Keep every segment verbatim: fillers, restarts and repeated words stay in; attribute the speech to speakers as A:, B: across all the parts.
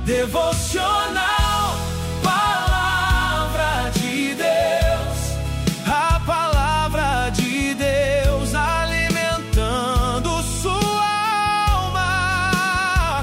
A: Devocional Palavra de Deus, a Palavra de Deus alimentando sua alma.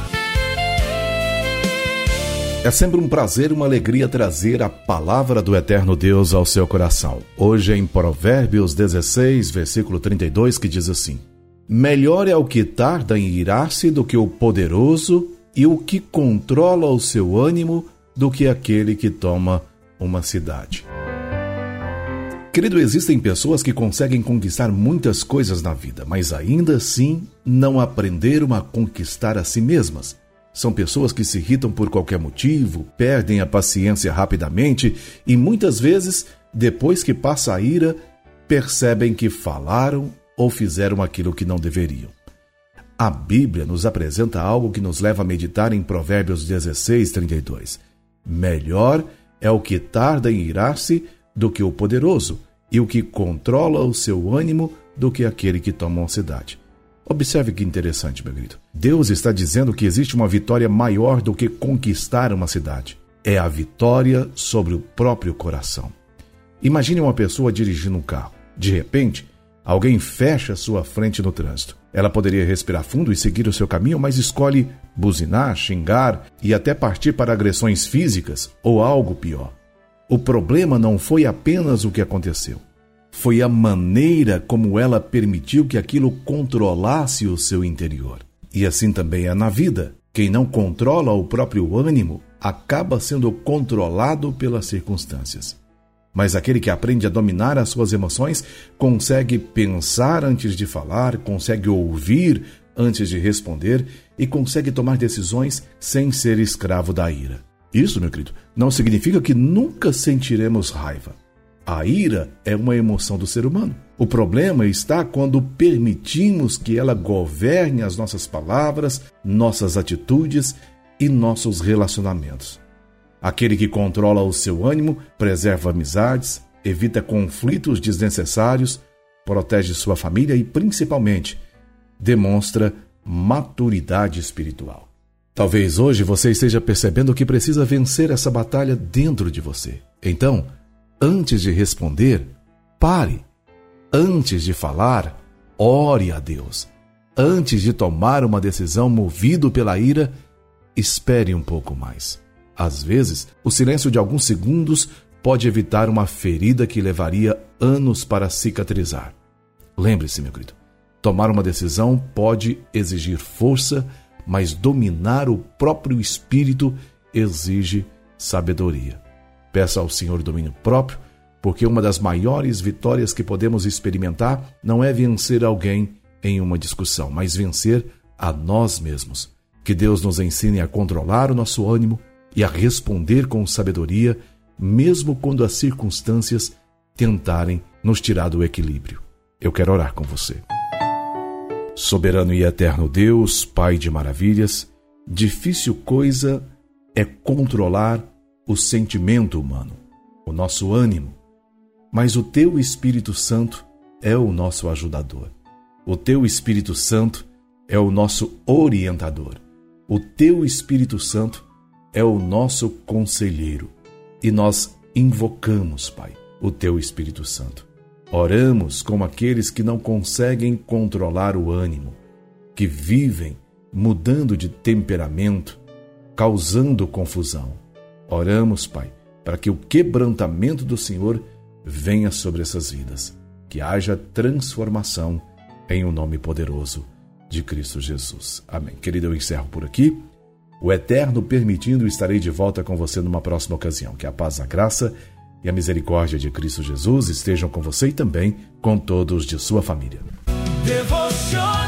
B: É sempre um prazer e uma alegria trazer a Palavra do Eterno Deus ao seu coração. Hoje em Provérbios dezesseis, versículo trinta e dois, que diz assim: melhor é o que tarda em irar-se do que o poderoso, e o que controla o seu ânimo do que aquele que toma uma cidade. Querido, existem pessoas que conseguem conquistar muitas coisas na vida, mas ainda assim não aprenderam a conquistar a si mesmas. São pessoas que se irritam por qualquer motivo, perdem a paciência rapidamente e muitas vezes, depois que passa a ira, percebem que falaram ou fizeram aquilo que não deveriam. A Bíblia nos apresenta algo que nos leva a meditar em Provérbios dezesseis, trinta e dois. Melhor é o que tarda em irar-se do que o poderoso, e o que controla o seu ânimo do que aquele que toma uma cidade. Observe que interessante, meu querido. Deus está dizendo que existe uma vitória maior do que conquistar uma cidade. É a vitória sobre o próprio coração. Imagine uma pessoa dirigindo um carro. De repente, alguém fecha sua frente no trânsito. Ela poderia respirar fundo e seguir o seu caminho, mas escolhe buzinar, xingar e até partir para agressões físicas ou algo pior. O problema não foi apenas o que aconteceu. Foi a maneira como ela permitiu que aquilo controlasse o seu interior. E assim também é na vida. Quem não controla o próprio ânimo acaba sendo controlado pelas circunstâncias. Mas aquele que aprende a dominar as suas emoções consegue pensar antes de falar, consegue ouvir antes de responder e consegue tomar decisões sem ser escravo da ira. Isso, meu querido, não significa que nunca sentiremos raiva. A ira é uma emoção do ser humano. O problema está quando permitimos que ela governe as nossas palavras, nossas atitudes e nossos relacionamentos. Aquele que controla o seu ânimo, preserva amizades, evita conflitos desnecessários, protege sua família e, principalmente, demonstra maturidade espiritual. Talvez hoje você esteja percebendo que precisa vencer essa batalha dentro de você. Então, antes de responder, pare. Antes de falar, ore a Deus. Antes de tomar uma decisão movido pela ira, espere um pouco mais. Às vezes, o silêncio de alguns segundos pode evitar uma ferida que levaria anos para cicatrizar. Lembre-se, meu querido, tomar uma decisão pode exigir força, mas dominar o próprio espírito exige sabedoria. Peça ao Senhor domínio próprio, porque uma das maiores vitórias que podemos experimentar não é vencer alguém em uma discussão, mas vencer a nós mesmos. Que Deus nos ensine a controlar o nosso ânimo e a responder com sabedoria, mesmo quando as circunstâncias tentarem nos tirar do equilíbrio. Eu quero orar com você. Soberano e eterno Deus, Pai de maravilhas, difícil coisa é controlar o sentimento humano, o nosso ânimo, mas o Teu Espírito Santo é o nosso ajudador. O Teu Espírito Santo é o nosso orientador. O Teu Espírito Santo é o nosso conselheiro. E nós invocamos, Pai, o Teu Espírito Santo. Oramos como aqueles que não conseguem controlar o ânimo, que vivem mudando de temperamento, causando confusão. Oramos, Pai, para que o quebrantamento do Senhor venha sobre essas vidas, que haja transformação em um nome poderoso de Cristo Jesus. Amém. Querido, eu encerro por aqui. O Eterno permitindo, estarei de volta com você numa próxima ocasião. Que a paz, a graça e a misericórdia de Cristo Jesus estejam com você e também com todos de sua família.
A: Devocional